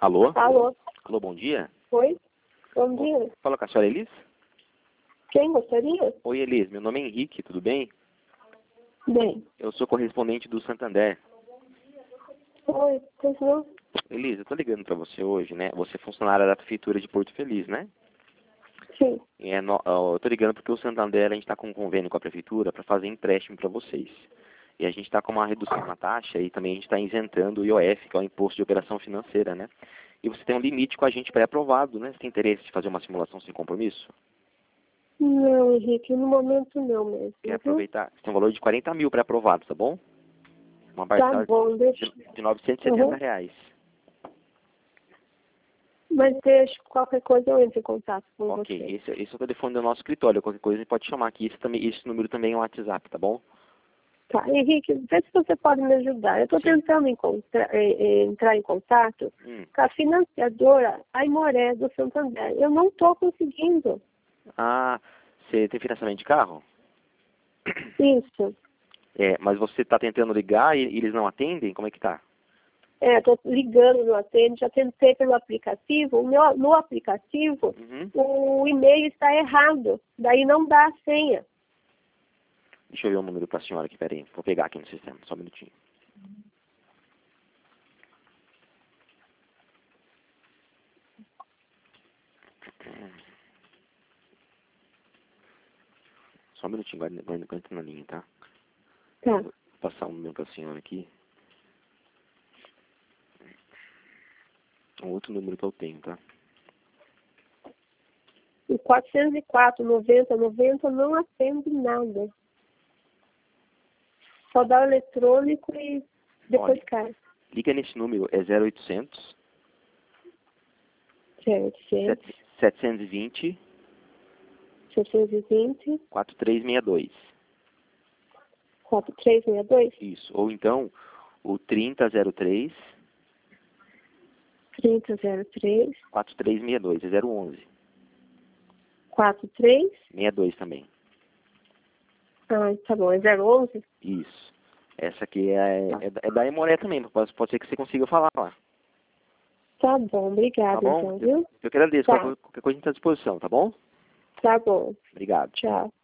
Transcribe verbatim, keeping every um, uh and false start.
Alô? Alô? Alô, bom dia. Oi? Bom dia. Fala com a senhora Elis? Quem gostaria? Oi, Elis. Meu nome é Henrique, tudo bem? Bem. Eu sou correspondente do Santander. Oi, pois não? Elis, eu tô ligando pra você hoje, né? Você é funcionária da Prefeitura de Porto Feliz, né? Sim. É, no, eu tô ligando porque o Santander, a gente tá com um convênio com a Prefeitura para fazer empréstimo para vocês. E a gente está com uma redução na taxa e também a gente está isentando o I O F, que é o Imposto de Operação Financeira, né? E você tem um limite com a gente pré-aprovado, né? Você tem interesse de fazer uma simulação sem compromisso? Não, Henrique, no momento não mesmo. Quer Viu? aproveitar? Você tem um valor de quarenta mil pré-aprovado, tá bom? Uma Tá parcela bom, deixa. de, de novecentos e setenta Uhum. reais. Mas deixa, qualquer coisa eu entro em contato com Ok, você. esse, esse é o telefone do nosso escritório. Qualquer coisa você pode chamar aqui. Esse, também, esse número também é um WhatsApp, tá bom? Tá, Henrique, vê se você pode me ajudar. Eu estou Sim. tentando encontrar, eh, eh, entrar em contato Hum. com a financiadora Aimoré do Santander. Eu não estou conseguindo. Ah, você tem financiamento de carro? Isso. É, mas você está tentando ligar e, e eles não atendem? Como é que tá? É, estou ligando no atende, já tentei pelo aplicativo. O meu, no aplicativo, Uhum. o e-mail está errado. Daí não dá a senha. Deixa eu ver o número para a senhora aqui, peraí. Vou pegar aqui no sistema, só um minutinho. Só um minutinho, guarda, guarda, guarda na linha, tá? Tá. Vou passar um número para a senhora aqui. Um outro número que eu tenho, tá? O quatrocentos e quatro, noventa, noventa não atende nada. Só dá o eletrônico e depois Olha, cai. liga nesse número, é zero oitocentos, Certo, certo. setecentos e vinte, setecentos e vinte, quatro três seis dois. quatro três seis dois, Isso. Ou então, o trinta zero três, trinta zero três, quatro três seis dois. É zero onze. quatro três. sessenta e dois também. Ah, tá bom, é zero onze? Isso. Essa aqui é, é, da- é da Emoré também. Pode, pode ser que você consiga falar lá. Tá bom, Tá obrigada bom? então, viu? Eu que agradeço. Tá, Qualquer, qualquer coisa a gente está à disposição, tá bom? tá bom. Obrigado. Tchau.